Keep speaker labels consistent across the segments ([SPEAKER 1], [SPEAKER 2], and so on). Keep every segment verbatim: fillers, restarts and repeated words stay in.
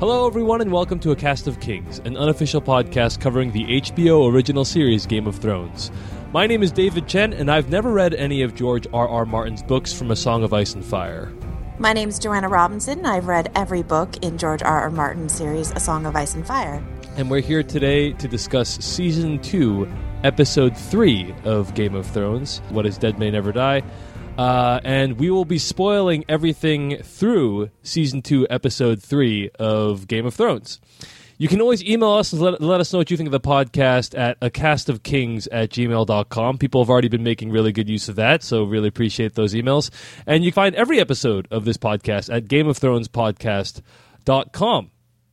[SPEAKER 1] Hello, everyone, and welcome to A Cast of Kings, an unofficial podcast covering the H B O original series Game of Thrones. My name is David Chen, and I've never read any of George R. R. Martin's books from A Song of Ice and Fire.
[SPEAKER 2] My name's Joanna Robinson. I've read every book in George R. R. Martin's series A Song of Ice and Fire.
[SPEAKER 1] And we're here today to discuss Season two, Episode three of Game of Thrones, What Is Dead May Never Die. Uh, and we will be spoiling everything through Season two, Episode three of Game of Thrones. You can always email us and let, let us know what you think of the podcast at a cast of kings at gmail dot com. People have already been making really good use of that, so really appreciate those emails. And you can find every episode of this podcast at game of thrones podcast dot com.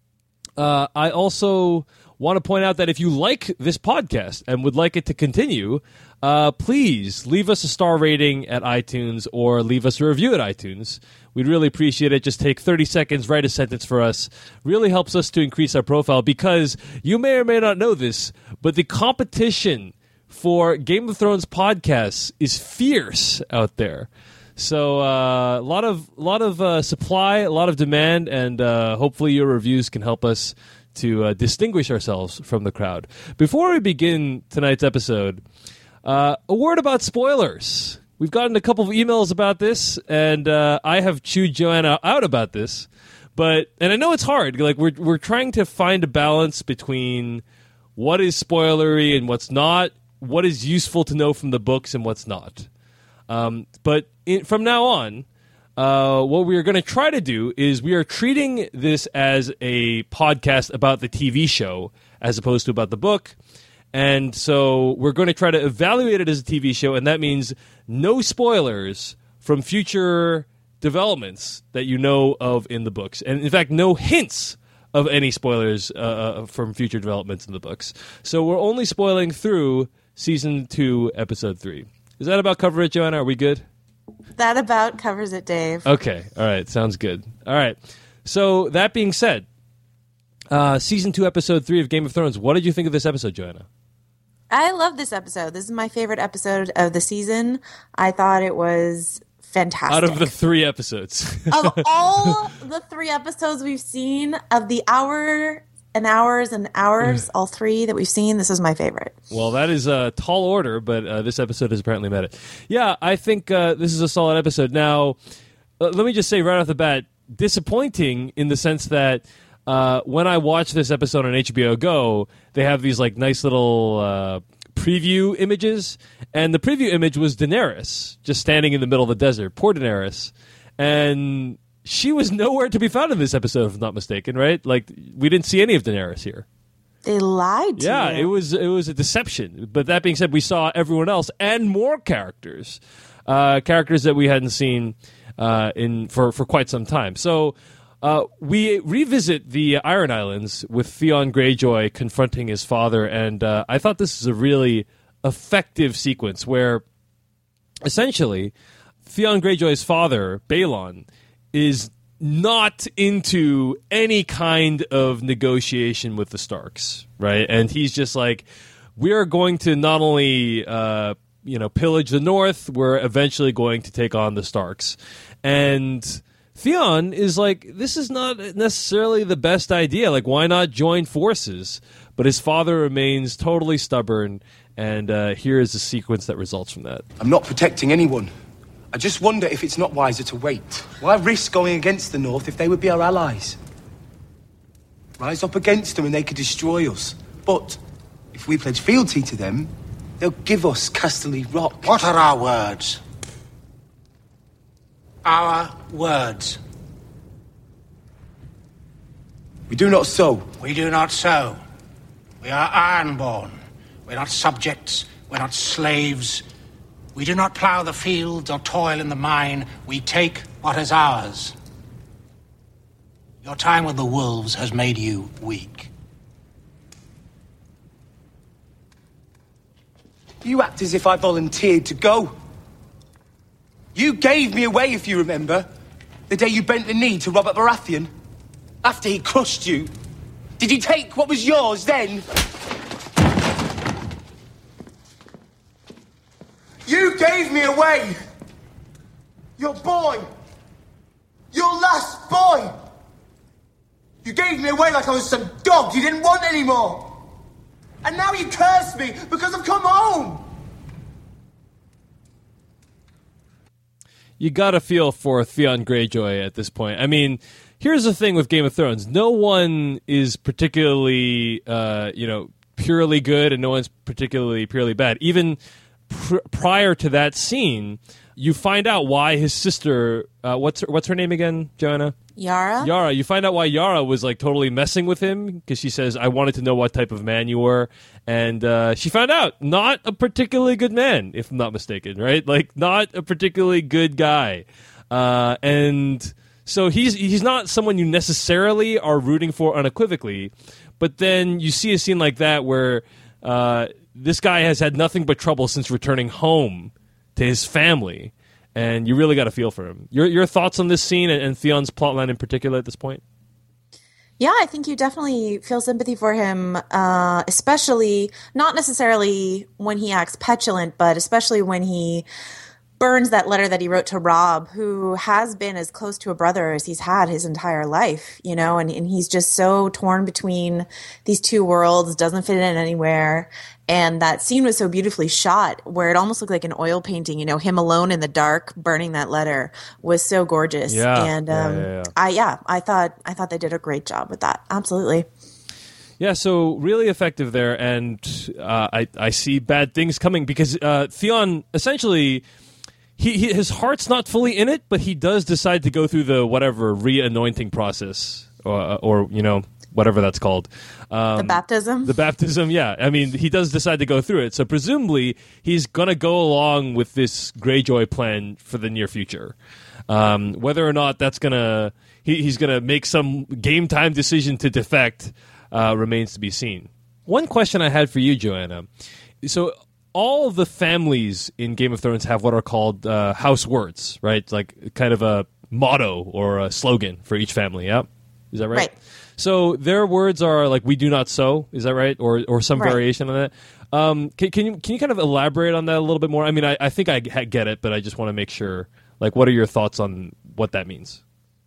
[SPEAKER 1] Uh, I also want to point out that if you like this podcast and would like it to continue, uh, please leave us a star rating at iTunes or leave us a review at iTunes. We'd really appreciate it. Just take thirty seconds, write a sentence for us. Really helps us to increase our profile because you may or may not know this, but the competition for Game of Thrones podcasts is fierce out there. So uh, a lot of lot of uh, supply, a lot of demand, and uh, hopefully your reviews can help us to uh, distinguish ourselves from the crowd. Before we begin tonight's episode, uh, a word about spoilers. We've gotten a couple of emails about this, and uh, I have chewed Joanna out about this. But and I know it's hard. Like we're we're trying to find a balance between what is spoilery and what's not, what is useful to know from the books and what's not. Um, but in, from now on, uh, what we are going to try to do is we are treating this as a podcast about the T V show as opposed to about the book. And so we're going to try to evaluate it as a T V show, and that means no spoilers from future developments that you know of in the books. And in fact, no hints of any spoilers uh, from future developments in the books. So we're only spoiling through Season two, Episode three. Is that about cover it, Joanna? Are we good?
[SPEAKER 2] That about covers it, Dave.
[SPEAKER 1] Okay. All right. Sounds good. All right. So that being said, uh, Season two, Episode three of Game of Thrones, what did you think of this episode, Joanna?
[SPEAKER 2] I love this episode. This is my favorite episode of the season. I thought it was fantastic.
[SPEAKER 1] Out of the three episodes.
[SPEAKER 2] Of all the three episodes we've seen, of the hour and hours and hours, all three that we've seen, this is my favorite.
[SPEAKER 1] Well, that is a tall order, but uh, this episode has apparently met it. Yeah, I think uh, this is a solid episode. Now, uh, let me just say right off the bat, disappointing in the sense that Uh, when I watched this episode on H B O Go, they have these like nice little uh, preview images, and the preview image was Daenerys just standing in the middle of the desert. Poor Daenerys, and she was nowhere to be found in this episode, if I'm not mistaken. Right? Like we didn't see any of Daenerys here.
[SPEAKER 2] They lied to
[SPEAKER 1] yeah,
[SPEAKER 2] you.
[SPEAKER 1] it was it was a deception. But that being said, we saw everyone else and more characters, uh, characters that we hadn't seen uh, in for for quite some time. So. Uh, we revisit the Iron Islands with Theon Greyjoy confronting his father, and uh, I thought this is a really effective sequence where, essentially, Theon Greyjoy's father, Balon, is not into any kind of negotiation with the Starks, right? And he's just like, we are going to not only, uh, you know, pillage the North, we're eventually going to take on the Starks. And Theon is like, this is not necessarily the best idea. Like, why not join forces? But his father remains totally stubborn, and uh, here is the sequence that results from that.
[SPEAKER 3] I'm not protecting anyone. I just wonder if it's not wiser to wait. Why risk going against the North if they would be our allies? Rise up against them and they could destroy us. But if we pledge fealty to them, they'll give us Casterly Rock.
[SPEAKER 4] What are our words? Our words.
[SPEAKER 3] We do not sow.
[SPEAKER 4] We do not sow. We are ironborn. We're not subjects. We're not slaves. We do not plough the fields or toil in the mine. We take what is ours. Your time with the wolves has made you weak.
[SPEAKER 3] You act as if I volunteered to go. You gave me away, if you remember, the day you bent the knee to Robert Baratheon. After he crushed you. Did you take what was yours then? You gave me away! Your boy! Your last boy! You You gave me away like I was some dog you didn't want anymore. And now you curse me because I've come home.
[SPEAKER 1] You gotta feel for Theon Greyjoy at this point. I mean, here's the thing with Game of Thrones. No one is particularly, uh, you know, purely good, and no one's particularly purely bad. Even pr- prior to that scene, you find out why his sister, uh, what's her, what's her name again, Joanna?
[SPEAKER 2] Yara?
[SPEAKER 1] Yara. You find out why Yara was like totally messing with him because she says, I wanted to know what type of man you were. And uh, she found out not a particularly good man, if I'm not mistaken, right? Like not a particularly good guy. Uh, and so he's he's not someone you necessarily are rooting for unequivocally. But then you see a scene like that where uh, this guy has had nothing but trouble since returning home to his family. And you really got to feel for him. Your your thoughts on this scene and, and Theon's plotline in particular at this point?
[SPEAKER 2] Yeah, I think you definitely feel sympathy for him, uh, especially not necessarily when he acts petulant, but especially when he burns that letter that he wrote to Robb, who has been as close to a brother as he's had his entire life, you know, and, and he's just so torn between these two worlds, doesn't fit in anywhere. And that scene was so beautifully shot where it almost looked like an oil painting, you know, him alone in the dark burning that letter was so gorgeous.
[SPEAKER 1] Yeah.
[SPEAKER 2] And um,
[SPEAKER 1] yeah, yeah, yeah.
[SPEAKER 2] I, yeah, I thought, I thought they did a great job with that. Absolutely.
[SPEAKER 1] Yeah, so really effective there. And uh, I, I see bad things coming because uh, Theon essentially... He, he his heart's not fully in it, but he does decide to go through the whatever re-anointing process, or, or you know whatever that's called. Um,
[SPEAKER 2] the baptism.
[SPEAKER 1] The baptism, yeah. I mean, he does decide to go through it, so presumably he's gonna go along with this Greyjoy plan for the near future. Um, whether or not that's gonna he, he's gonna make some game time decision to defect uh, remains to be seen. One question I had for you, Joanna. So. All of the families in Game of Thrones have what are called uh, house words, right? Like kind of a motto or a slogan for each family, yeah? Is that right?
[SPEAKER 2] Right.
[SPEAKER 1] So their words are like, we do not sow, is that right? Or or some
[SPEAKER 2] Right.
[SPEAKER 1] variation on that. Um, can, can, you, can you kind of elaborate on that a little bit more? I mean, I, I think I get it, but I just want to make sure. Like, what are your thoughts on what that means?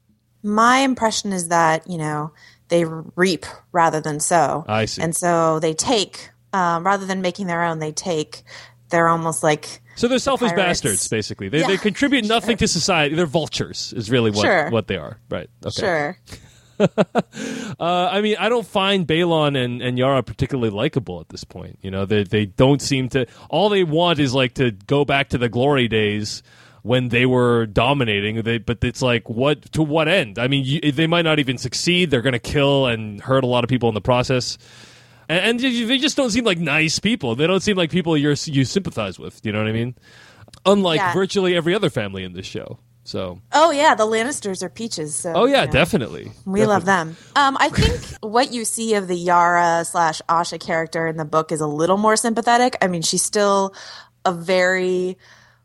[SPEAKER 2] My impression is that, you know, they reap rather than sow.
[SPEAKER 1] I see.
[SPEAKER 2] And so they take... Um, rather than making their own, they take. They're almost like
[SPEAKER 1] so they're selfish
[SPEAKER 2] pirates.
[SPEAKER 1] bastards, basically. They
[SPEAKER 2] Yeah,
[SPEAKER 1] they contribute nothing
[SPEAKER 2] sure.
[SPEAKER 1] to society. They're vultures, is really what
[SPEAKER 2] Sure.
[SPEAKER 1] what they are, right? Okay.
[SPEAKER 2] Sure.
[SPEAKER 1] uh, I mean, I don't find Balon and, and Yara particularly likable at this point. You know, they they don't seem to. All they want is like to go back to the glory days when they were dominating. They, but it's like, what to what end? I mean, you, they might not even succeed. They're going to kill and hurt a lot of people in the process. And, and they just don't seem like nice people. They don't seem like people you're, you sympathize with. You know what I mean? Unlike
[SPEAKER 2] Yeah.
[SPEAKER 1] virtually every other family in this show. So.
[SPEAKER 2] Oh yeah, the Lannisters are peaches. So,
[SPEAKER 1] Oh yeah,
[SPEAKER 2] you know,
[SPEAKER 1] definitely.
[SPEAKER 2] We
[SPEAKER 1] Definitely.
[SPEAKER 2] love them. Um, I think what you see of the Yara slash Asha character in the book is a little more sympathetic. I mean, she's still a very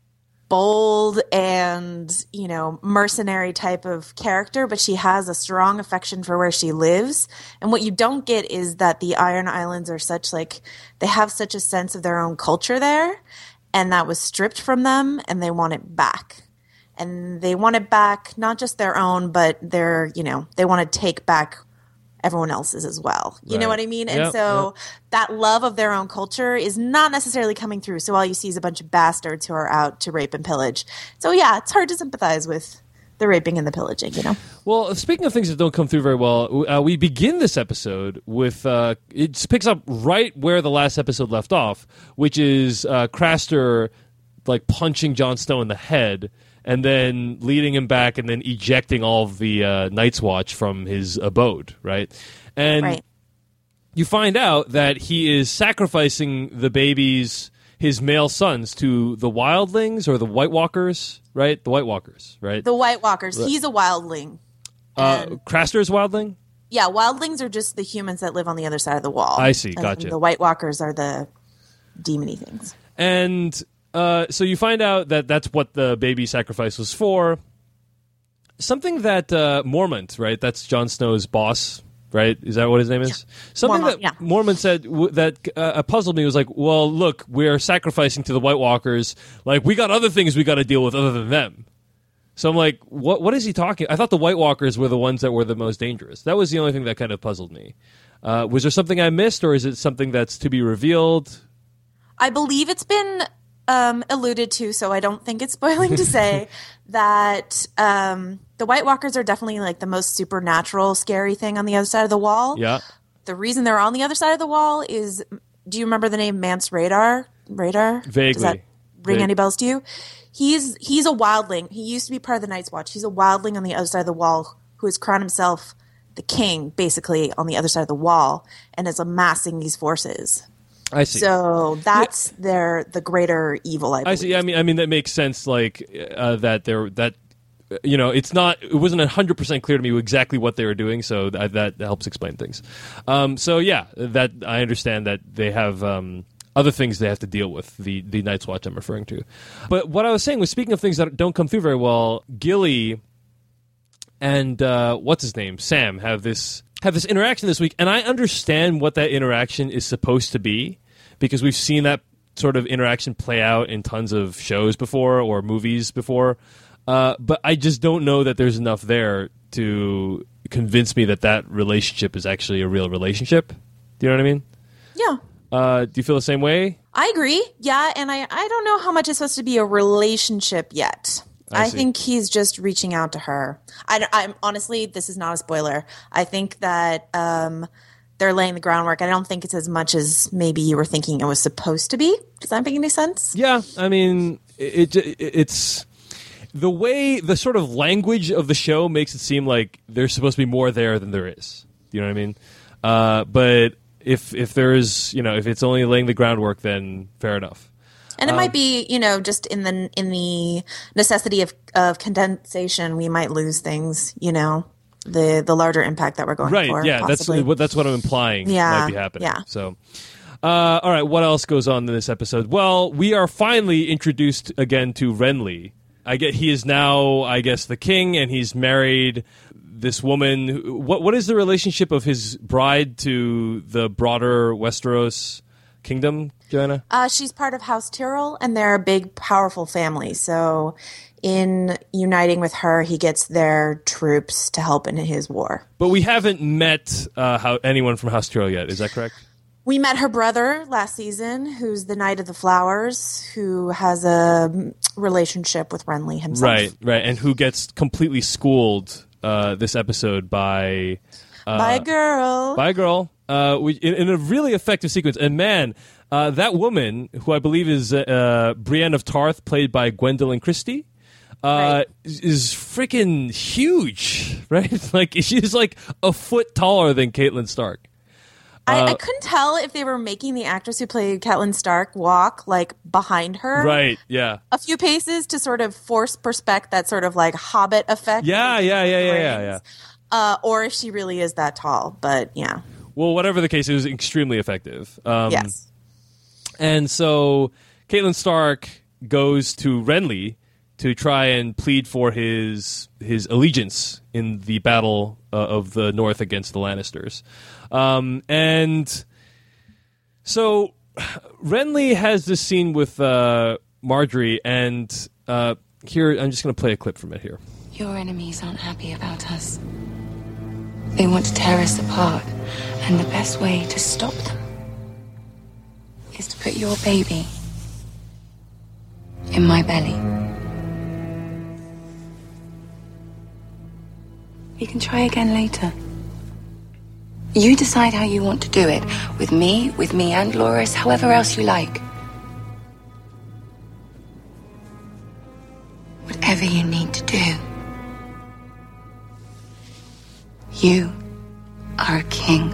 [SPEAKER 2] bold and, you know, mercenary type of character, but she has a strong affection for where she lives. And what you don't get is that the Iron Islands are such like, they have such a sense of their own culture there, and that was stripped from them, and they want it back. And they want it back, not just their own, but they're, you know, they want to take back everyone else's as well. You
[SPEAKER 1] Right.
[SPEAKER 2] know what I mean? And
[SPEAKER 1] Yep,
[SPEAKER 2] so that love of their own culture is not necessarily coming through. So all you see is a bunch of bastards who are out to rape and pillage. So yeah, it's hard to sympathize with the raping and the pillaging, you know?
[SPEAKER 1] Well, speaking of things that don't come through very well, uh, we begin this episode with uh, it picks up right where the last episode left off, which is uh, Craster like punching Jon Snow in the head and then leading him back and then ejecting all of the uh, Night's Watch from his abode, right? And
[SPEAKER 2] Right.
[SPEAKER 1] you find out that he is sacrificing the babies, his male sons, to the wildlings or the White Walkers, right? The White Walkers, right?
[SPEAKER 2] The White Walkers. He's a wildling.
[SPEAKER 1] uh,
[SPEAKER 2] And-
[SPEAKER 1] Craster's wildling?
[SPEAKER 2] Yeah, wildlings are just the humans that live on the other side of the wall.
[SPEAKER 1] I see,
[SPEAKER 2] And
[SPEAKER 1] gotcha.
[SPEAKER 2] the White Walkers are the demony things.
[SPEAKER 1] And uh, so you find out that that's what the baby sacrifice was for. Something that uh, Mormont, right? That's Jon Snow's boss, right? Is that what his name is? Something
[SPEAKER 2] Mormont,
[SPEAKER 1] that
[SPEAKER 2] yeah.
[SPEAKER 1] Mormont said w- that uh, puzzled me was like, well, look, we're sacrificing to the White Walkers. Like, we got other things we got to deal with other than them. So I'm like, what? What is he talking? I thought the White Walkers were the ones that were the most dangerous. That was the only thing that kind of puzzled me. Uh, was there something I missed, or is it something that's to be revealed?
[SPEAKER 2] I believe it's been um, alluded to, so I don't think it's spoiling to say that um, the White Walkers are definitely like the most supernatural, scary thing on the other side of the wall.
[SPEAKER 1] Yeah.
[SPEAKER 2] The reason they're on the other side of the wall is, do you remember the name Mance Radar? Radar?
[SPEAKER 1] Vaguely.
[SPEAKER 2] Does that ring
[SPEAKER 1] Vague.
[SPEAKER 2] any bells to you? He's he's a wildling. He used to be part of the Night's Watch. He's a wildling on the other side of the wall who has crowned himself the king, basically, on the other side of the wall, and is amassing these forces.
[SPEAKER 1] I see.
[SPEAKER 2] So that's yeah. their the greater evil. I, believe.
[SPEAKER 1] I see. I mean, I mean that makes sense. Like uh, that, there that you know, it's not. It wasn't a hundred percent clear to me exactly what they were doing. So that, that helps explain things. Um, so yeah, that I understand that they have. Um, Other things they have to deal with, the, the Night's Watch I'm referring to. But what I was saying was, speaking of things that don't come through very well, Gilly and uh, what's his name, Sam, have this have this interaction this week, and I understand what that interaction is supposed to be, because we've seen that sort of interaction play out in tons of shows before or movies before. Uh, but I just don't know that there's enough there to convince me that that relationship is actually a real relationship. Do you know what I mean?
[SPEAKER 2] Yeah.
[SPEAKER 1] Uh, do you feel the same way?
[SPEAKER 2] I agree. Yeah, and I, I don't know how much it's supposed to be a relationship yet.
[SPEAKER 1] I,
[SPEAKER 2] I think he's just reaching out to her. I, I'm honestly, this is not a spoiler. I think that um, they're laying the groundwork. I don't think it's as much as maybe you were thinking it was supposed to be. Does that make any sense?
[SPEAKER 1] Yeah, I mean, it, it it's the way the sort of language of the show makes it seem like there's supposed to be more there than there is. You know what I mean? Uh, but if if there is, you know, if it's only laying the groundwork, then fair enough.
[SPEAKER 2] And it
[SPEAKER 1] um,
[SPEAKER 2] might be, you know, just in the in the necessity of, of condensation, we might lose things, you know, the the larger impact that we're going
[SPEAKER 1] right,
[SPEAKER 2] for.
[SPEAKER 1] Right, yeah,
[SPEAKER 2] possibly.
[SPEAKER 1] that's what that's what I'm implying
[SPEAKER 2] yeah,
[SPEAKER 1] might be happening.
[SPEAKER 2] Yeah.
[SPEAKER 1] So, uh, all right, what else goes on in this episode? Well, we are finally introduced again to Renly. I get he is now, I guess, the king, and he's married this woman. What what is the relationship of his bride to the broader Westeros kingdom, Joanna?
[SPEAKER 2] Uh, she's part of House Tyrell, and they're a big, powerful family. So in uniting with her, he gets their troops to help in his war.
[SPEAKER 1] But we haven't met uh, how anyone from House Tyrell yet. Is that correct?
[SPEAKER 2] We met her brother last season, who's the Knight of the Flowers, who has a relationship with Renly himself.
[SPEAKER 1] Right, right, and who gets completely schooled uh, this episode by... Uh,
[SPEAKER 2] by a girl.
[SPEAKER 1] By a girl. Uh, we, in, in a really effective sequence. And man, uh, that woman, who I believe is uh, Brienne of Tarth, played by Gwendolyn Christie, uh,
[SPEAKER 2] right.
[SPEAKER 1] is, is freaking huge, right? Like, she's like a foot taller than Catelyn Stark.
[SPEAKER 2] I,
[SPEAKER 1] Uh,
[SPEAKER 2] I couldn't tell if they were making the actress who played Catelyn Stark walk like behind her,
[SPEAKER 1] Right, yeah.
[SPEAKER 2] a few paces to sort of force perspect that sort of like Hobbit effect.
[SPEAKER 1] Yeah, yeah, yeah, yeah, yeah, yeah.
[SPEAKER 2] Uh, or if she really is that tall, but yeah.
[SPEAKER 1] Well, whatever the case, it was extremely effective. Um,
[SPEAKER 2] yes.
[SPEAKER 1] And so Catelyn Stark goes to Renly to try and plead for his his allegiance in the battle uh, of the North against the Lannisters. Um, and so Renly has this scene with uh, Marjorie, and uh, here, I'm just going to play a clip from it here.
[SPEAKER 5] Your enemies aren't happy about us. They want to tear us apart, and the best way to stop them is to put your baby in my belly. We can try again later. You decide how you want to do it, with me, with me and Loras, however else you like. Whatever you need to do. You are a king.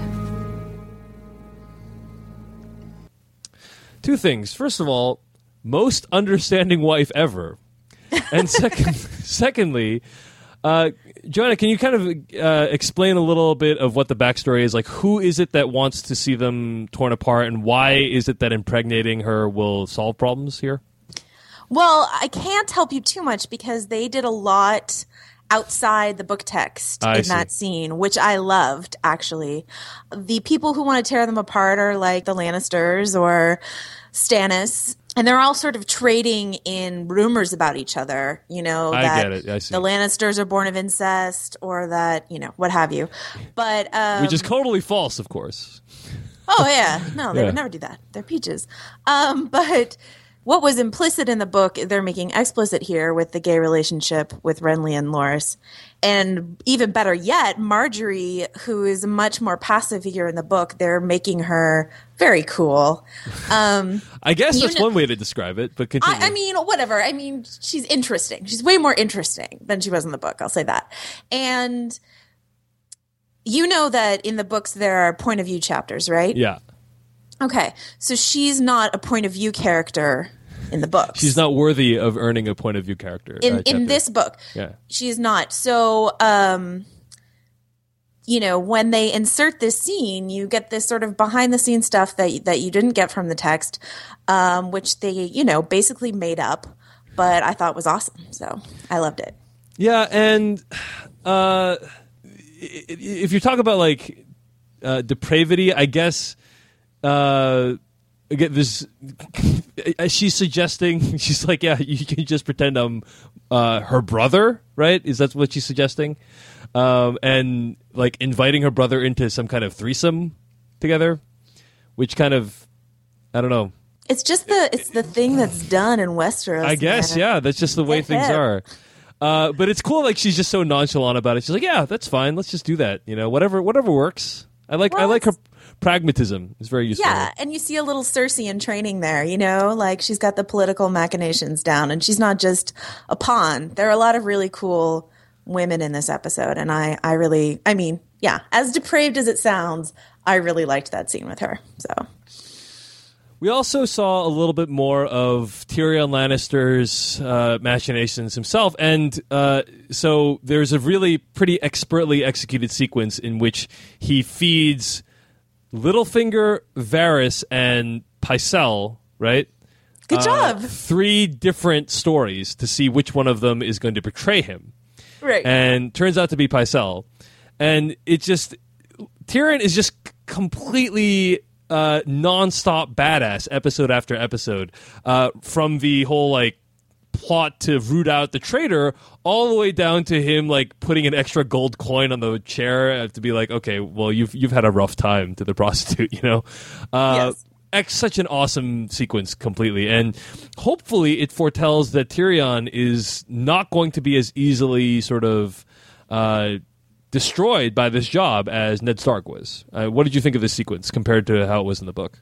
[SPEAKER 1] Two things. First of all, most understanding wife ever. And second, secondly, uh, Joanna, can you kind of uh, explain a little bit of what the backstory is? Like, who is it that wants to see them torn apart, and why is it that impregnating her will solve problems here?
[SPEAKER 2] Well, I can't help you too much because they did a lot outside the book text
[SPEAKER 1] I
[SPEAKER 2] in
[SPEAKER 1] see.
[SPEAKER 2] that scene, which I loved, actually. The people who want to tear them apart are like the Lannisters or Stannis. and they're all sort of trading in rumors about each other, you know,
[SPEAKER 1] I
[SPEAKER 2] that
[SPEAKER 1] get it. I see.
[SPEAKER 2] the Lannisters are born of incest or that, you know, what have you. But um,
[SPEAKER 1] Which is totally false, of course.
[SPEAKER 2] Oh, yeah. No, they
[SPEAKER 1] Yeah.
[SPEAKER 2] would never do that. They're peaches. Um, but what was implicit in the book, they're making explicit here with the gay relationship with Renly and Loras. And even better yet, Marjorie, who is much more passive figure in the book, they're making her very cool. Um,
[SPEAKER 1] I guess
[SPEAKER 2] you
[SPEAKER 1] that's
[SPEAKER 2] know-
[SPEAKER 1] one way to describe it, but continue.
[SPEAKER 2] I, I mean, whatever. I mean, she's interesting. She's way more interesting than she was in the book. I'll say that. And you know that in the books there are point of view chapters, right?
[SPEAKER 1] yeah.
[SPEAKER 2] Okay. So she's not a point of view character in the books.
[SPEAKER 1] She's not worthy of earning a point of view character.
[SPEAKER 2] in
[SPEAKER 1] uh,
[SPEAKER 2] in
[SPEAKER 1] chapter.
[SPEAKER 2] this book.
[SPEAKER 1] Yeah.
[SPEAKER 2] She is not. So, um, you know, when they insert this scene, you get this sort of behind the scenes stuff that that you didn't get from the text, um, which they, you know, basically made up, but I thought was awesome. So I loved it.
[SPEAKER 1] Yeah, and uh, if you talk about like uh, depravity, I guess uh, again, this she's suggesting she's like, yeah, you can just pretend I'm uh, her brother, right? Is that what she's suggesting? Um, and like inviting her brother into some kind of threesome together, which kind of I don't know.
[SPEAKER 2] It's just the it's the thing that's done in Westeros.
[SPEAKER 1] I guess,
[SPEAKER 2] man.
[SPEAKER 1] yeah, that's just the way
[SPEAKER 2] Get
[SPEAKER 1] things
[SPEAKER 2] hip.
[SPEAKER 1] are. Uh, but it's cool, like she's just so nonchalant about it. She's like, "Yeah, that's fine. Let's just do that. You know, whatever, whatever works." I like, I
[SPEAKER 2] Well,
[SPEAKER 1] like her
[SPEAKER 2] it's-
[SPEAKER 1] pragmatism. It's very useful.
[SPEAKER 2] Yeah, and you see a little Cersei in training there, you know, like she's got the political machinations down, and she's not just a pawn. There are a lot of really cool women in this episode, and I, I really, I mean, yeah, as depraved as it sounds, I really liked that scene with her. So
[SPEAKER 1] We also saw a little bit more of Tyrion Lannister's uh, machinations himself, and uh, so there's a really pretty expertly executed sequence in which he feeds Littlefinger, Varys, and Pycelle, right?
[SPEAKER 2] good job,
[SPEAKER 1] Three different stories to see which one of them is going to betray him.
[SPEAKER 2] right?
[SPEAKER 1] And turns out to be Pycelle. And it just Tyrion is just completely uh, non-stop badass episode after episode, uh, from the whole like plot to root out the traitor all the way down to him like putting an extra gold coin on the chair to be like, okay, well you've you've had a rough time to the prostitute, you know. Uh,
[SPEAKER 2] Yes.
[SPEAKER 1] Ex- such an awesome sequence completely, and hopefully it foretells that Tyrion is not going to be as easily sort of uh, destroyed by this job as Ned Stark was. Uh, what did you think of this sequence compared to how it was in the book?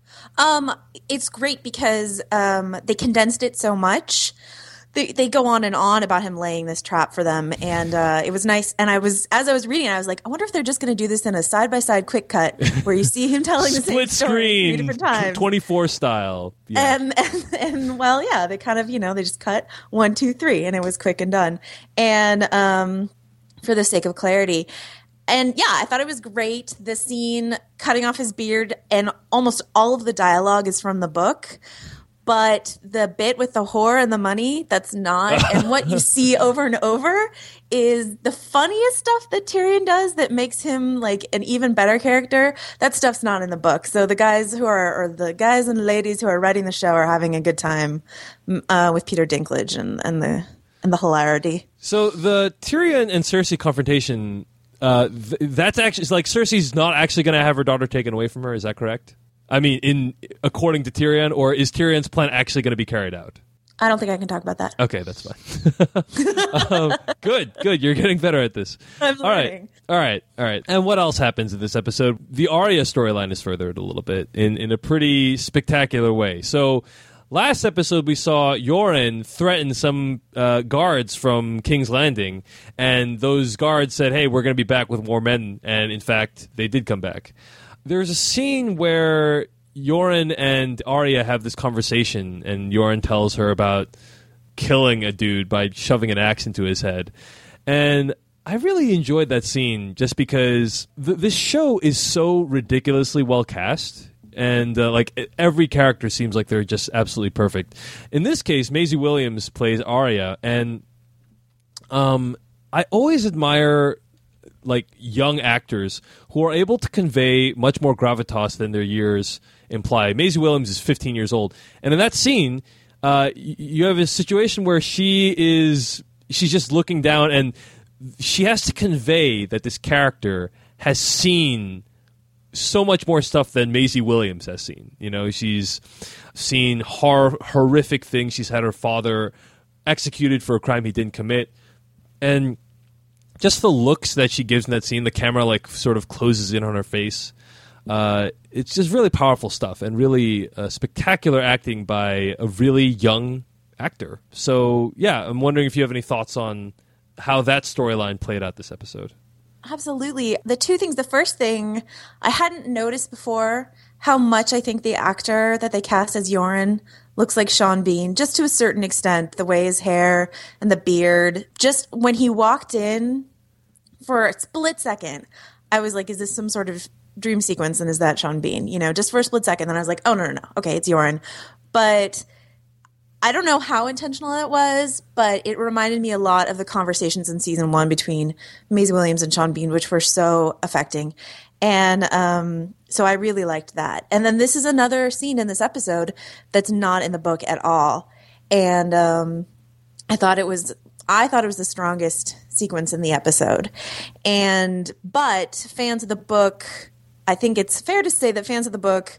[SPEAKER 2] Um, it's great because um, they condensed it so much. They they go on and on about him laying this trap for them, and uh, it was nice. And I was as I was reading, I was like, I wonder if they're just going to do this in a side by side quick cut where you see him telling the same
[SPEAKER 1] Split
[SPEAKER 2] story three
[SPEAKER 1] screen,
[SPEAKER 2] different times.
[SPEAKER 1] twenty-four style. Yeah.
[SPEAKER 2] And, and and well, yeah, they kind of, you know, they just cut one, two, three, and it was quick and done. And um, for the sake of clarity, and yeah, I thought it was great. The scene cutting off his beard, and almost all of the dialogue is from the book. But the bit with the whore and the money, that's not. And what you see over and over is the funniest stuff that Tyrion does that makes him like an even better character. That stuff's not in the book. So the guys who are, or the guys and ladies who are writing the show are having a good time uh, with Peter Dinklage and, and the and the hilarity.
[SPEAKER 1] So the Tyrion and Cersei confrontation, uh, th- that's actually it's like Cersei's not actually going to have her daughter taken away from her. Is that correct? I mean, in according to Tyrion, or is Tyrion's plan actually going to be carried out?
[SPEAKER 2] I don't think I can talk about that.
[SPEAKER 1] Okay, that's fine. um, good, good. You're getting better at this.
[SPEAKER 2] I'm
[SPEAKER 1] all right,
[SPEAKER 2] learning.
[SPEAKER 1] all right, all right. And what else happens in this episode? The Arya storyline is furthered a little bit in, in a pretty spectacular way. So last episode, we saw Yoren threaten some uh, guards from King's Landing, and those guards said, hey, we're going to be back with more men, and in fact, they did come back. There's a scene where Yoren and Arya have this conversation, and Yoren tells her about killing a dude by shoving an axe into his head. And I really enjoyed that scene just because th- this show is so ridiculously well cast. And uh, like every character seems like they're just absolutely perfect. In this case, Maisie Williams plays Arya, and um, I always admire like young actors who are able to convey much more gravitas than their years imply. Maisie Williams is fifteen years old, and in that scene, uh, y- you have a situation where she is she's just looking down, and she has to convey that this character has seen so much more stuff than Maisie Williams has seen. You know, she's seen hor- horrific things. She's had her father executed for a crime he didn't commit, and just the looks that she gives in that scene, the camera like sort of closes in on her face. Uh, it's just really powerful stuff and really uh, spectacular acting by a really young actor. So, yeah, I'm wondering if you have any thoughts on how that storyline played out this episode.
[SPEAKER 2] Absolutely. The two things, the first thing, I hadn't noticed before how much I think the actor that they cast as Yoren looks like Sean Bean, just to a certain extent, the way his hair and the beard. Just when he walked in for a split second, I was like, is this some sort of dream sequence and is that Sean Bean? You know, just for a split second. Then I was like, oh, no, no, no. Okay, it's Yoren. But I don't know how intentional it was, but it reminded me a lot of the conversations in season one between Maisie Williams and Sean Bean, which were so affecting. And um, so I really liked that. And then this is another scene in this episode that's not in the book at all. And um, I thought it was, I thought it was the strongest sequence in the episode. And, but fans of the book, I think it's fair to say that fans of the book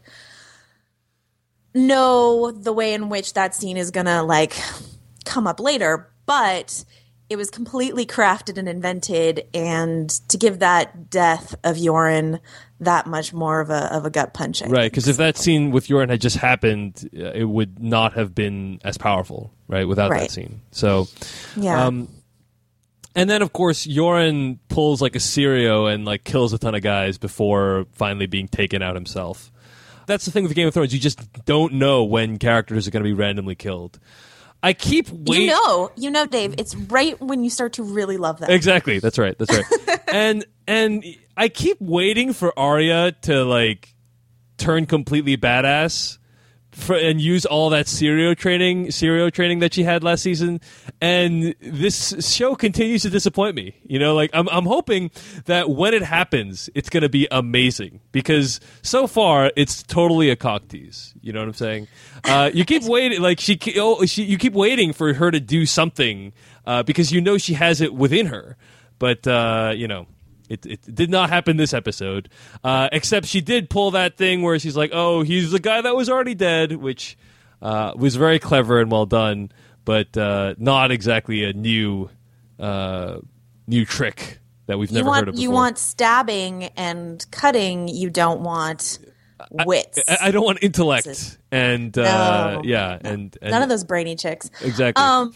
[SPEAKER 2] know the way in which that scene is going to like come up later, but it was completely crafted and invented, and to give that death of Yoren that much more of a of a gut punch. I
[SPEAKER 1] right, because if that scene with Yoren had just happened, uh, it would not have been as powerful, right, without
[SPEAKER 2] right.
[SPEAKER 1] that scene. So,
[SPEAKER 2] yeah.
[SPEAKER 1] Um, and then, of course, Yoren pulls like a Sirio and like kills a ton of guys before finally being taken out himself. That's the thing with Game of Thrones. You just don't know when characters are going to be randomly killed. I keep waiting.
[SPEAKER 2] You know, you know, Dave, it's right when you start to really love them.
[SPEAKER 1] Exactly. That's right. That's right. and and I keep waiting for Arya to like turn completely badass for, and use all that Sirio training, Sirio training that she had last season. And this show continues to disappoint me. You know, like I'm I'm hoping that when it happens, it's going to be amazing, because so far it's totally a cock tease. You know what I'm saying? Uh, you keep waiting, like she, oh, she, you keep waiting for her to do something uh, because you know she has it within her, but uh, you know. It, it did not happen this episode, uh, except she did pull that thing where she's like, oh, he's the guy that was already dead, which uh, was very clever and well done, but uh, not exactly a new uh, new trick that we've never
[SPEAKER 2] you want,
[SPEAKER 1] heard of before.
[SPEAKER 2] You want stabbing and cutting. You don't want wits.
[SPEAKER 1] I, I don't want intellect. And, uh,
[SPEAKER 2] no,
[SPEAKER 1] yeah.
[SPEAKER 2] no.
[SPEAKER 1] and, and
[SPEAKER 2] None of those brainy chicks.
[SPEAKER 1] Exactly.
[SPEAKER 2] Um,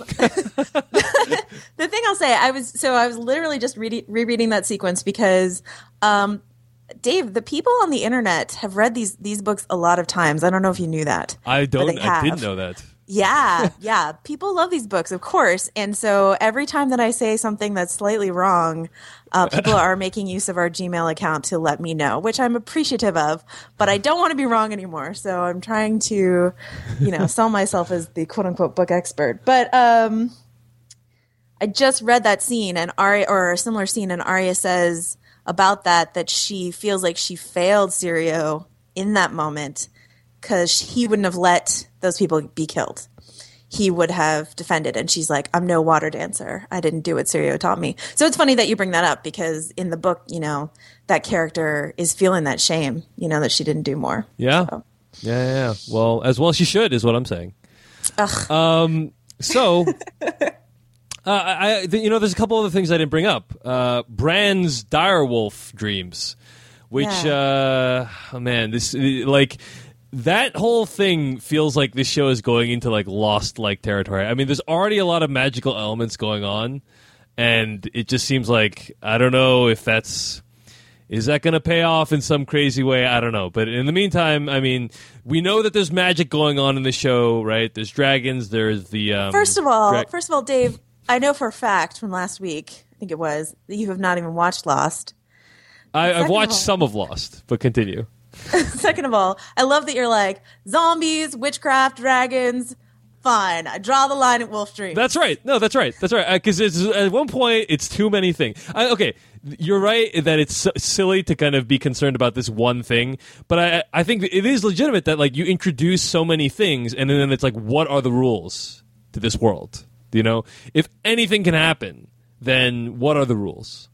[SPEAKER 2] the thing I'll say, I was so I was literally just reading, rereading that sequence because, um, Dave, the people on the internet have read these these books a lot of times. I don't know if you knew that.
[SPEAKER 1] I don't.
[SPEAKER 2] They
[SPEAKER 1] I
[SPEAKER 2] have.
[SPEAKER 1] didn't know that.
[SPEAKER 2] Yeah, yeah. People love these books, of course. And so every time that I say something that's slightly wrong, uh, people are making use of our Gmail account to let me know, which I'm appreciative of. But I don't want to be wrong anymore. So I'm trying to, you know, sell myself as the quote unquote book expert. But um, I just read that scene and Arya, or a similar scene, and Arya says about that that she feels like she failed Sirio in that moment, because he wouldn't have let those people be killed. He would have defended. And she's like, I'm no water dancer. I didn't do what Sirio taught me. So it's funny that you bring that up, because in the book, you know, that character is feeling that shame, you know, that she didn't do more.
[SPEAKER 1] Yeah.
[SPEAKER 2] So.
[SPEAKER 1] Yeah, yeah, yeah. Well, as well she should, is what I'm saying.
[SPEAKER 2] Ugh.
[SPEAKER 1] Um, so, uh, I, I, you know, there's a couple other things I didn't bring up. Uh, Bran's direwolf dreams, which,
[SPEAKER 2] Yeah.
[SPEAKER 1] uh, oh man, this, like... That whole thing feels like this show is going into like Lost-like territory. I mean, there's already a lot of magical elements going on, and it just seems like, I don't know if that's, is that going to pay off in some crazy way? I don't know. But in the meantime, I mean, we know that there's magic going on in the show, right? There's dragons, there's the... Um,
[SPEAKER 2] first of all,
[SPEAKER 1] dra-
[SPEAKER 2] first of all, Dave, I know for a fact from last week, I think it was, that you have not even watched Lost.
[SPEAKER 1] I, I've
[SPEAKER 2] Second
[SPEAKER 1] watched
[SPEAKER 2] of all-
[SPEAKER 1] some of Lost, but continue.
[SPEAKER 2] Second of all, I love that you're like, zombies, witchcraft, dragons, fine. I draw the line at Wolf Dreams.
[SPEAKER 1] That's right. No, that's right. That's right. Because at one point, it's too many things. I, okay, you're right that it's so silly to kind of be concerned about this one thing, but I I think it is legitimate that like you introduce so many things, and then it's like, what are the rules to this world? You know, if anything can happen, then what are the rules?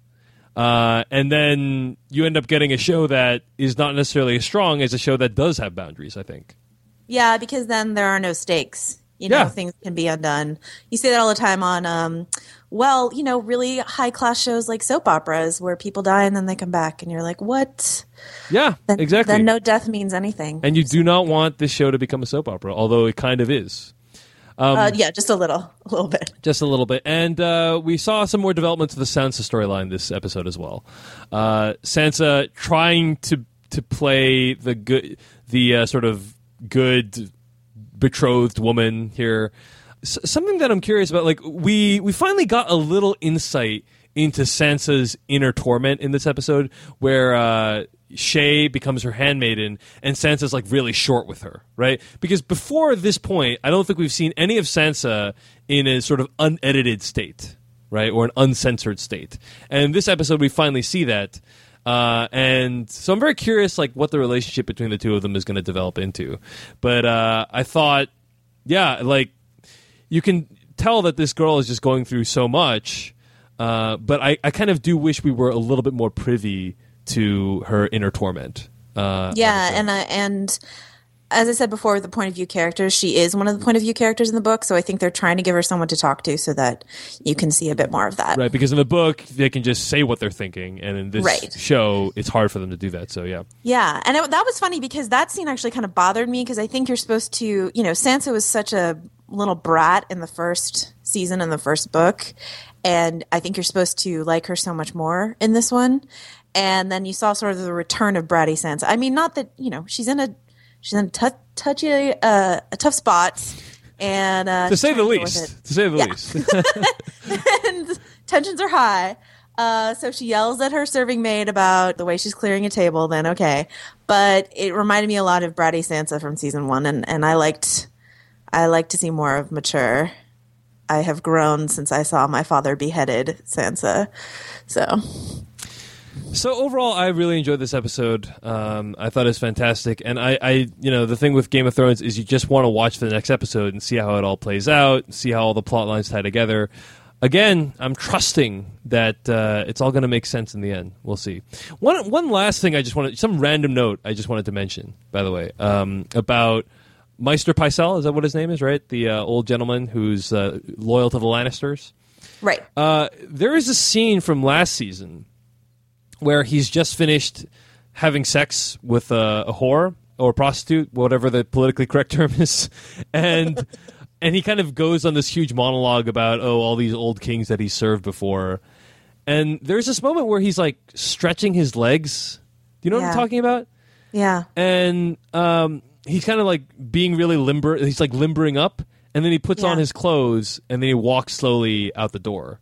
[SPEAKER 1] Uh, and then you end up getting a show that is not necessarily as strong as a show that does have boundaries, I think.
[SPEAKER 2] Yeah, because then there are no stakes. You know,
[SPEAKER 1] Yeah.
[SPEAKER 2] things can be undone. You say that all the time on, um, well, you know, really high-class shows like soap operas where people die and then they come back, and you're like, what?
[SPEAKER 1] Yeah,
[SPEAKER 2] Then,
[SPEAKER 1] exactly.
[SPEAKER 2] Then no death means anything.
[SPEAKER 1] And you do not want this show to become a soap opera, although it kind of is. Um,
[SPEAKER 2] uh, yeah, just a little, a little bit.
[SPEAKER 1] Just a little bit. And uh, we saw some more development to the Sansa storyline this episode as well. Uh, Sansa trying to to play the good, the uh, sort of good betrothed woman here. S- something that I'm curious about, like we we finally got a little insight into Sansa's inner torment in this episode, where uh, Shay becomes her handmaiden, and Sansa's like really short with her, right? Because before this point, I don't think we've seen any of Sansa in a sort of unedited state, right, or an uncensored state. And in this episode, we finally see that. Uh, and so I'm very curious, like, what the relationship between the two of them is going to develop into. But uh, I thought, yeah, like, you can tell that this girl is just going through so much, uh, but I, I kind of do wish we were a little bit more privy to her inner torment. Uh,
[SPEAKER 2] Yeah, and uh, and as I said before, the point of view characters, she is one of the point of view characters in the book, so I think they're trying to give her someone to talk to so that you can see a bit more of that.
[SPEAKER 1] Right, because in the book, they can just say what they're thinking, and in this
[SPEAKER 2] Right.
[SPEAKER 1] show, it's hard for them to do that, so yeah.
[SPEAKER 2] Yeah, and it, that was funny because that scene actually kind of bothered me because I think you're supposed to, you know, Sansa was such a little brat in the first season in the first book, and I think you're supposed to like her so much more in this one. And then you saw sort of the return of bratty Sansa. I mean, not that, you know, she's in a she's in a t- touchy uh, a tough spot, and uh,
[SPEAKER 1] To say
[SPEAKER 2] she's
[SPEAKER 1] the
[SPEAKER 2] trying to deal with
[SPEAKER 1] least.
[SPEAKER 2] it.
[SPEAKER 1] To say the
[SPEAKER 2] Yeah.
[SPEAKER 1] least.
[SPEAKER 2] And tensions are high. Uh, so she yells at her serving maid about the way she's clearing a table. Then okay, but it reminded me a lot of bratty Sansa from season one, and, and I liked I like to see more of mature. I have grown since I saw my father beheaded Sansa. So
[SPEAKER 1] So overall, I really enjoyed this episode. Um, I thought it was fantastic, and I, I, you know, the thing with Game of Thrones is you just want to watch the next episode and see how it all plays out, see how all the plot lines tie together. Again, I'm trusting that uh, it's all going to make sense in the end. We'll see. One one last thing, I just wanted some random note I just wanted to mention. By the way, um, about Maester Pycelle, is that what his name is? Right, the uh, old gentleman who's uh, loyal to the Lannisters.
[SPEAKER 2] right,
[SPEAKER 1] Uh, there is a scene from last season where he's just finished having sex with a, a whore or a prostitute, whatever the politically correct term is, and and he kind of goes on this huge monologue about oh all these old kings that he served before, and there's this moment where he's like stretching his legs. Do you know what I'm
[SPEAKER 2] Yeah.
[SPEAKER 1] talking about?
[SPEAKER 2] yeah,
[SPEAKER 1] And um, he's kind of like being really limber. He's like limbering up, and then he puts
[SPEAKER 2] Yeah.
[SPEAKER 1] on his clothes, and then he walks slowly out the door.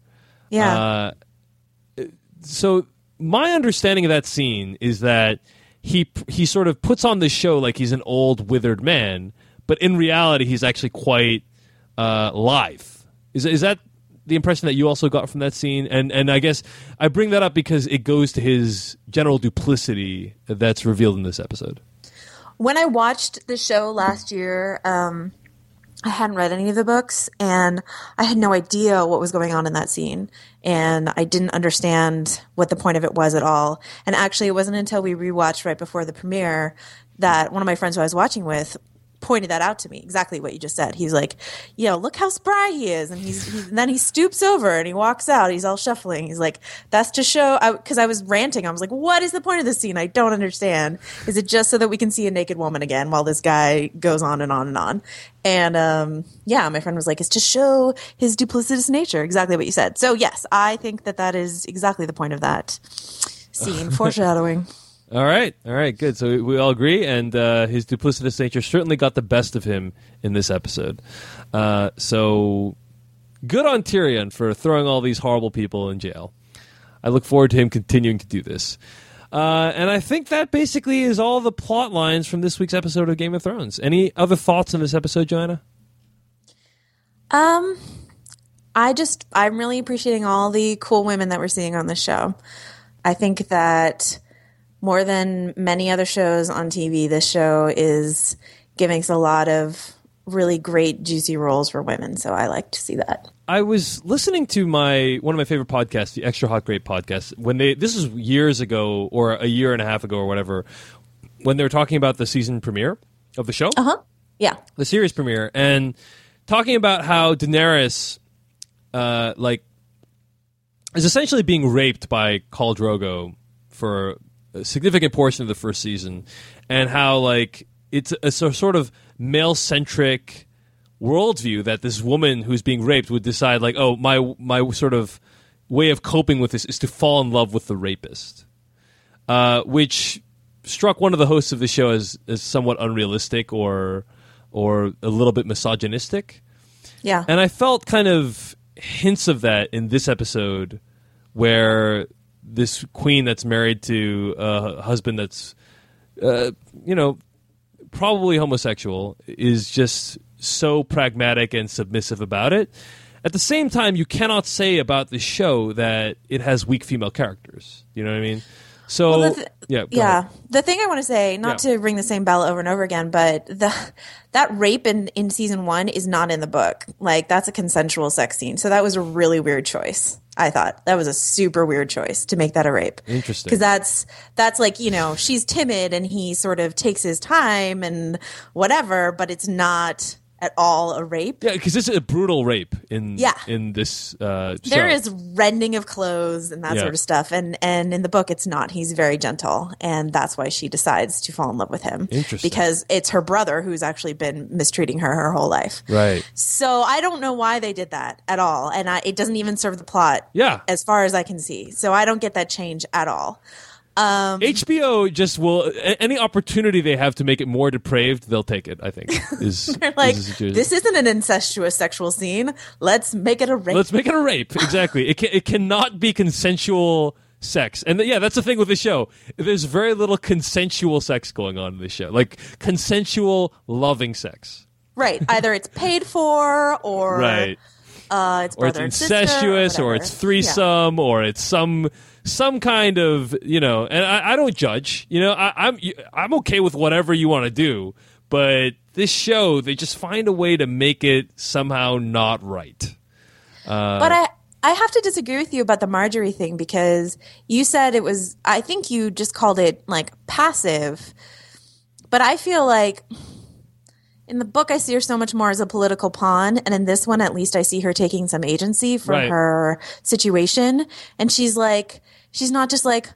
[SPEAKER 2] yeah,
[SPEAKER 1] Uh, so my understanding of that scene is that he he sort of puts on this show like he's an old withered man, but in reality he's actually quite uh, lithe. Is is that the impression that you also got from that scene? And and I guess I bring that up because it goes to his general duplicity that's revealed in this episode.
[SPEAKER 2] when I watched the show last year, um, I hadn't read any of the books, and I had no idea what was going on in that scene, and I didn't understand what the point of it was at all. And actually, it wasn't until we rewatched right before the premiere that one of my friends who I was watching with pointed that out to me, exactly what you just said. He's like, you know, look how spry he is. And he's, he's and then he stoops over and he walks out. He's all shuffling. He's like, that's to show, because I, I was ranting. I was like, what is the point of this scene? I don't understand. Is it just so that we can see a naked woman again while this guy goes on and on and on? And um, yeah, my friend was like, it's to show his duplicitous nature. Exactly what you said. So yes, I think that that is exactly the point of that scene. Foreshadowing.
[SPEAKER 1] All right, all right, good. So we, we all agree, and uh, his duplicitous nature certainly got the best of him in this episode. Uh, so good on Tyrion for throwing all these horrible people in jail. I look forward to him continuing to do this. Uh, and I think that basically is all the plot lines from this week's episode of Game of Thrones. Any other thoughts on this episode, Joanna?
[SPEAKER 2] Um, I just, I'm really appreciating all the cool women that we're seeing on the show. I think that more than many other shows on T V, this show is giving us a lot of really great, juicy roles for women. So I like to see that.
[SPEAKER 1] I was listening to my one of my favorite podcasts, the Extra Hot Great podcast, when they this is years ago or a year and a half ago or whatever, when they were talking about the season premiere of the show.
[SPEAKER 2] Uh-huh. Yeah.
[SPEAKER 1] The series premiere, and talking about how Daenerys uh, like is essentially being raped by Khal Drogo for a significant portion of the first season, and how like it's a, a sort of male-centric worldview that this woman who's being raped would decide, like, oh, my my sort of way of coping with this is to fall in love with the rapist, uh, which struck one of the hosts of the show as, as somewhat unrealistic or or a little bit misogynistic.
[SPEAKER 2] Yeah.
[SPEAKER 1] And I felt kind of hints of that in this episode, where this queen that's married to a husband that's, uh, you know, probably homosexual is just so pragmatic and submissive about it. At the same time, you cannot say about this show that it has weak female characters. You know what I mean? So,
[SPEAKER 2] well, th-
[SPEAKER 1] yeah.
[SPEAKER 2] Yeah.
[SPEAKER 1] Ahead.
[SPEAKER 2] The thing I want to say, not
[SPEAKER 1] yeah.
[SPEAKER 2] to ring the same bell over and over again, but the that rape in, in season one is not in the book. Like, that's a consensual sex scene. So that was a really weird choice. I thought that was a super weird choice to make that a rape.
[SPEAKER 1] Interesting.
[SPEAKER 2] Because that's, that's like, you know, she's timid and he sort of takes his time and whatever, but it's not at all a rape.
[SPEAKER 1] Yeah, because this is a brutal rape in
[SPEAKER 2] yeah.
[SPEAKER 1] in this uh, show.
[SPEAKER 2] There is rending of clothes and that
[SPEAKER 1] yeah.
[SPEAKER 2] sort of stuff. And, and in the book, it's not. He's very gentle. And that's why she decides to fall in love with him.
[SPEAKER 1] Interesting.
[SPEAKER 2] Because it's her brother who's actually been mistreating her her whole life.
[SPEAKER 1] Right.
[SPEAKER 2] So I don't know why they did that at all. And I, it doesn't even serve the plot
[SPEAKER 1] yeah.
[SPEAKER 2] as far as I can see. So I don't get that change at all. Um,
[SPEAKER 1] H B O just will any opportunity they have to make it more depraved, they'll take it. I think is
[SPEAKER 2] they're like,
[SPEAKER 1] is the
[SPEAKER 2] this isn't an incestuous sexual scene. Let's make it a rape.
[SPEAKER 1] Let's make it a rape. Exactly. It can, it cannot be consensual sex, and yeah, that's the thing with the show. There's very little consensual sex going on in this show, like consensual loving sex.
[SPEAKER 2] Right. Either it's paid for, or
[SPEAKER 1] right.
[SPEAKER 2] Uh, it's
[SPEAKER 1] or it's
[SPEAKER 2] brother
[SPEAKER 1] incestuous,
[SPEAKER 2] sister, or,
[SPEAKER 1] or it's threesome, yeah. or it's some some kind of, you know. And I, I don't judge. You know, I, I'm I'm okay with whatever you want to do. But this show, they just find a way to make it somehow not right. Uh,
[SPEAKER 2] but I I have to disagree with you about the Marjorie thing, because you said it was. I think you just called it like passive. But I feel like, in the book, I see her so much more as a political pawn, and in this one, at least, I see her taking some agency from
[SPEAKER 1] right.
[SPEAKER 2] her situation. And she's like, she's not just like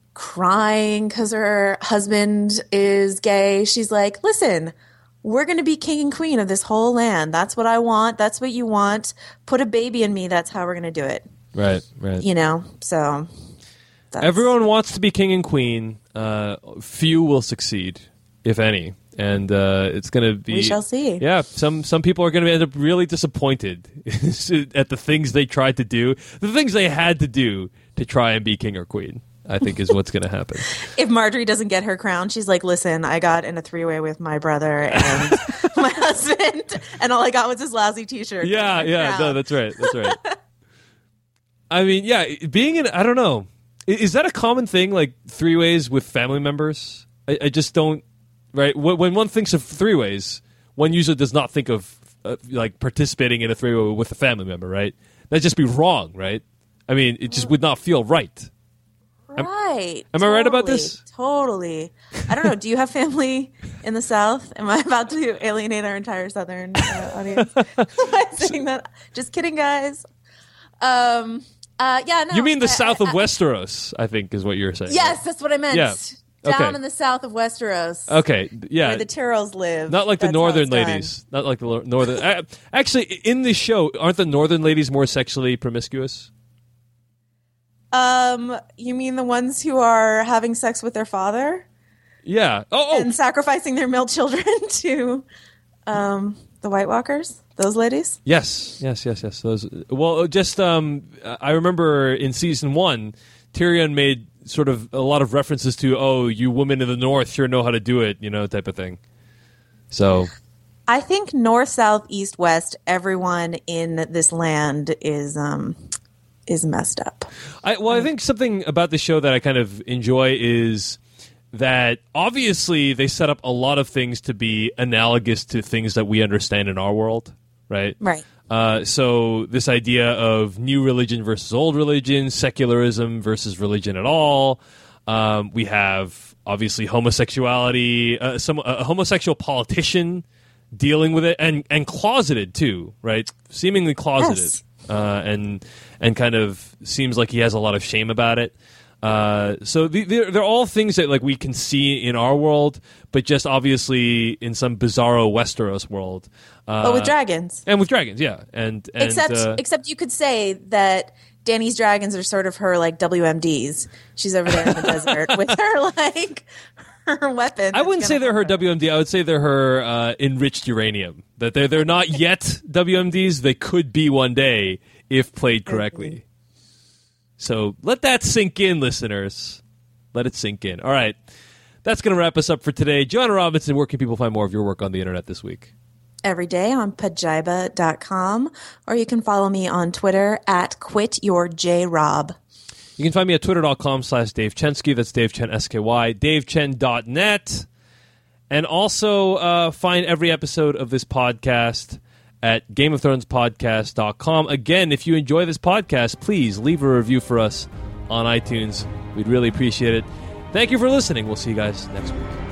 [SPEAKER 2] crying because her husband is gay. She's like, listen, we're going to be king and queen of this whole land. That's what I want. That's what you want. Put a baby in me. That's how we're going to do it.
[SPEAKER 1] Right, right.
[SPEAKER 2] You know, so. That's...
[SPEAKER 1] Everyone wants to be king and queen. Uh, few will succeed, if any. And uh, it's going to be.
[SPEAKER 2] We shall see.
[SPEAKER 1] Yeah, some some people are going to end up really disappointed at the things they tried to do, the things they had to do to try and be king or queen. I think is what's going to happen.
[SPEAKER 2] If Marjorie doesn't get her crown, she's like, "Listen, I got in a three-way with my brother and my husband, and all I got was this lousy T-shirt."
[SPEAKER 1] Yeah, yeah, crown. No, that's right, that's right. I mean, yeah, being in, I don't know, is that a common thing? Like three ways with family members? I, I just don't. Right, when one thinks of three ways, one usually does not think of uh, like participating in a three way with a family member. Right, that'd just be wrong. Right, I mean, it just would not feel right.
[SPEAKER 2] Right.
[SPEAKER 1] Am, am
[SPEAKER 2] totally,
[SPEAKER 1] I right about this?
[SPEAKER 2] Totally. I don't know. Do you have family in the South? Am I about to alienate our entire Southern uh, audience by saying that? Just kidding, guys. Um. Uh. Yeah. No.
[SPEAKER 1] You mean the
[SPEAKER 2] I,
[SPEAKER 1] South
[SPEAKER 2] I,
[SPEAKER 1] of Westeros? I think is what you're saying.
[SPEAKER 2] Yes,
[SPEAKER 1] right?
[SPEAKER 2] that's what I meant.
[SPEAKER 1] Yeah.
[SPEAKER 2] Down
[SPEAKER 1] okay.
[SPEAKER 2] in the south of Westeros.
[SPEAKER 1] Okay, yeah.
[SPEAKER 2] Where the Tyrells live.
[SPEAKER 1] Not like
[SPEAKER 2] That's
[SPEAKER 1] the northern
[SPEAKER 2] how it's
[SPEAKER 1] ladies.
[SPEAKER 2] done.
[SPEAKER 1] Not like the lo- northern... I, actually, in this show, aren't the northern ladies more sexually promiscuous?
[SPEAKER 2] Um, you mean the ones who are having sex with their father?
[SPEAKER 1] Yeah. Oh, oh.
[SPEAKER 2] And sacrificing their male children to um, the White Walkers? Those ladies?
[SPEAKER 1] Yes, yes, yes, yes. Those. Well, just, um, I remember in season one, Tyrion made sort of a lot of references to, oh, you women in the north sure know how to do it, you know, type of thing. So
[SPEAKER 2] I think north, south, east, west, everyone in this land is um, is messed up.
[SPEAKER 1] I, well, I think something about the show that I kind of enjoy is that obviously they set up a lot of things to be analogous to things that we understand in our world, right?
[SPEAKER 2] Right.
[SPEAKER 1] Uh, so this idea of new religion versus old religion, secularism versus religion at all. Um, we have obviously homosexuality, uh, some a homosexual politician dealing with it, and, and closeted too, right? Seemingly closeted,
[SPEAKER 2] Yes.
[SPEAKER 1] uh, and and kind of seems like he has a lot of shame about it. Uh, so the, they're, they're all things that like we can see in our world, but just obviously in some bizarro Westeros world. Uh,
[SPEAKER 2] But with dragons.
[SPEAKER 1] and with dragons, yeah, and, and
[SPEAKER 2] Except,
[SPEAKER 1] uh,
[SPEAKER 2] except you could say that Dany's dragons are sort of her like W M Ds. She's over there in the desert with her like her weapon.
[SPEAKER 1] I wouldn't
[SPEAKER 2] that's
[SPEAKER 1] say
[SPEAKER 2] gonna
[SPEAKER 1] they're her
[SPEAKER 2] hurt
[SPEAKER 1] W M D. I would say they're her uh, enriched uranium. That they're they're not yet W M Ds. They could be one day if played correctly. So let that sink in, listeners. Let it sink in. All right, that's going to wrap us up for today. Joanna Robinson, where can people find more of your work on the internet this week?
[SPEAKER 2] every day on pajiba dot com, or you can follow me on Twitter at quityourjrob.
[SPEAKER 1] You can find me at twitter.com slash Dave Chensky. That's Dave Chen, S K Y. Dave Chen dot net. And also uh, find every episode of this podcast at Game of Thrones podcast dot com. Again, if you enjoy this podcast, please leave a review for us on iTunes. We'd really appreciate it. Thank you for listening. We'll see you guys next week.